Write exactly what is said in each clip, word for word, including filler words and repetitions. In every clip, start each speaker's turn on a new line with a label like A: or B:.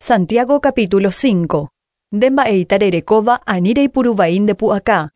A: Santiago capítulo cinco. Demba'éita rerekóva ani reipuruvaín ndepu'aka.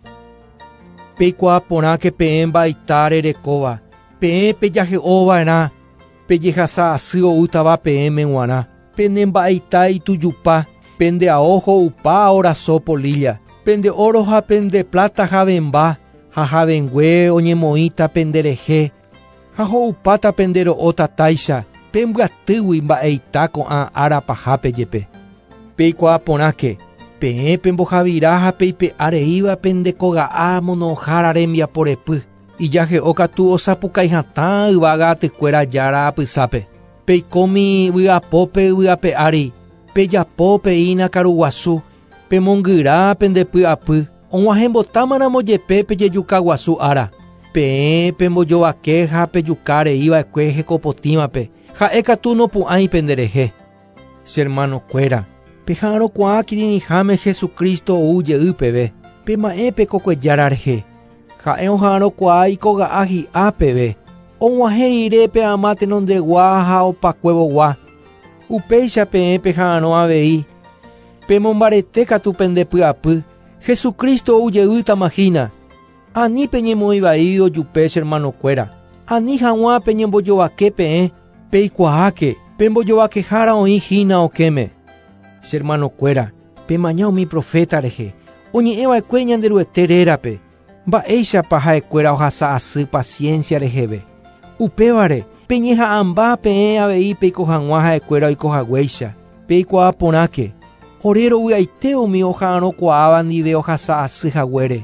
B: Peikuaa porã ke peẽ mba'aita rerekóva. Peẽ pejahe'ova'erã. Pejehasa asy oútava peẽme g̃uarã. Pende mba'aita itujupa. Pende ao ho'upa oraso polilla. Pende oro ha pende plata havemba. Ha havengue oñemoĩta penderehe. Ha ho'upáta pende ro'o tatáicha. Pembyatýgui mba'eita ko'ã ára pahápe jepe. Peikuaa porãke. Peẽ pembohavira ha peipe'areíva pendekoga'á monohára rembiaporepy. Ijahe'o katu osapukaihatã yvága atykuéra jára apysápe. Peikómi vy'apópe vyape'ári. Pejapo peína karuguasu. Pemongyra pendepy'apy. Og̃uahẽmbotámaramo jepe pejejuka guasu ára. Peẽ pembojovake ha pejukareíva'ekue hekopotívape. Ha'e katu nopu'ãi penderehe. Che hermanokuéra, peha'ãrõkuaa kirirĩháme Jesucristo oúje'y peve. Pema'ẽ pekokuejára rehe. Ha'e oha'ãrõkuaa ikoga'a hi'ã peve. Og̃uahẽ rire pe'ãma tenondegua ha opakuevogua. Upéicha peẽ peha'ãrõ avei. Pemombarete katu pendepy'apy. Jesucristo oújeýtamahína. Ani peñemoĩ ojupe che hermanokuéra. Ani hag̃uã peñembojovake peẽ. Peikuaáke, pembojovakehára oĩ hína okéme. Che hermanokuéra, pemaña umi profeta rehe. Oñe'ẽva'ekue ñanderuete rérape. Mba'éichapa ha'ekuéra ohasa asy paciencia reheve. Upévare, peñeha'ãmba peẽ avei peiko hag̃ua ha'ekuéra oikohaguéicha. Peikuaa porãke. Ore ro'yaite umi oha'ãrõkuaáva ndive ohasa asyhaguére.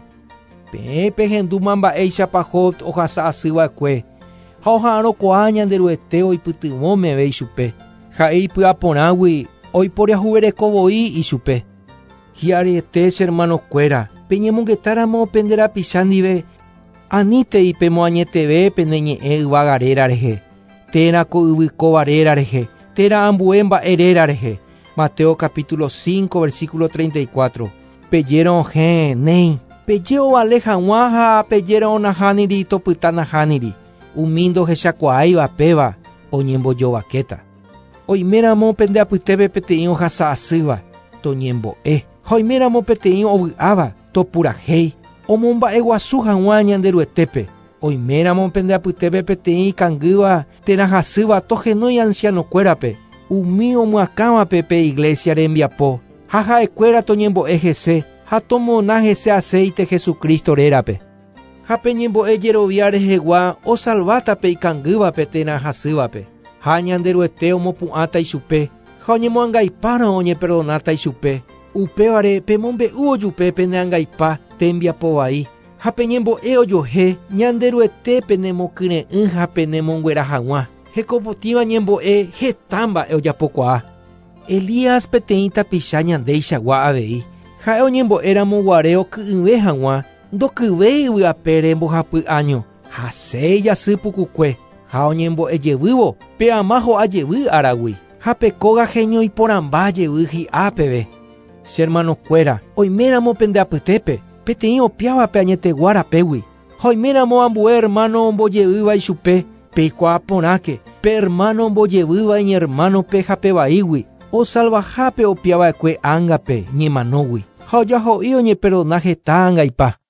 B: Peẽ pehendúma mba'éichapa Job ohasa asýva'ekue. Ha oha'ãrõkuaa ñanderuete oipytyvõmeve ichupe. Ha'e ipy'aporãgui oiporiahuverekovoi ichupe. Hi'ariete che hermanokuéra, peñemongetáramo penderapicha ndive. Aníntei pemoañeteve pende ñe'ẽ yvagaréra rehe. Térãko yvykovaréra rehe. Térã ambue mba'eréra rehe. Mateo capítulo cinco versículo treinta y cuatro. Pejéro ohẽ néi. Peje ovale hag̃uã ha pejéro onahániri topyta nahániri. Umi ndohechakuaáiva péva oñembojovakéta. Oiméramo pendeapytépe peteĩ ohasa asýva toñembo'e. Ha oiméramo peteĩ ovy'áva topurahéi. Omomba'eguasu hag̃uã ñanderuetépe. Oiméramo pendeapytépe peteĩ ikangýva terahasýva tohenói ancianokuérape. Umi omyakãvape pe iglesia rembiapo. Ha ha'ekuéra toñembo'e hese ha tomona hese aceite Jesucristo rérape. Ha peñembo'e jerovia rehegua osalváta pe ikangývape terahasývape. Ha ñanderuete omopu'ãta ichupe. Ha oñemoangaipárõ oñeperdonáta ichupe. Upévare pemombe'u ojupe peneangaipa tembiapo vai. Ha peñembo'e ojohe ñanderuete penemokyre'ỹ ha penemonguera hag̃uã. Hekopotíva ñembo'e heta mba'e ojapokuaa. Elías peteĩ tapicha ñandéichagua avei. Ha'e oñembo'éramo guare oky'yve hag̃uã. Ndokyvéi vy'apére mbohapy año. Hasẽ jasy pukukue. Ha oñembo'ejevývo pe'ãma ho'ajevy áragui. Ha pekóga heñoiporãmba jevy hi'ã peve. Che hermanokuéra, oiméramo pendeapytépe. Peteĩ opiávape añetegua rapégui. Ha oiméramo ambue hermano ombojevýva ichupe. Peikuaa porãke. Pe hermano ombojevýva iñermanope ha pevaígui. Osalvahápe opiava'ekue ángape ñemanógui. Ha ojaho'i oñeperdona heta ángaipa.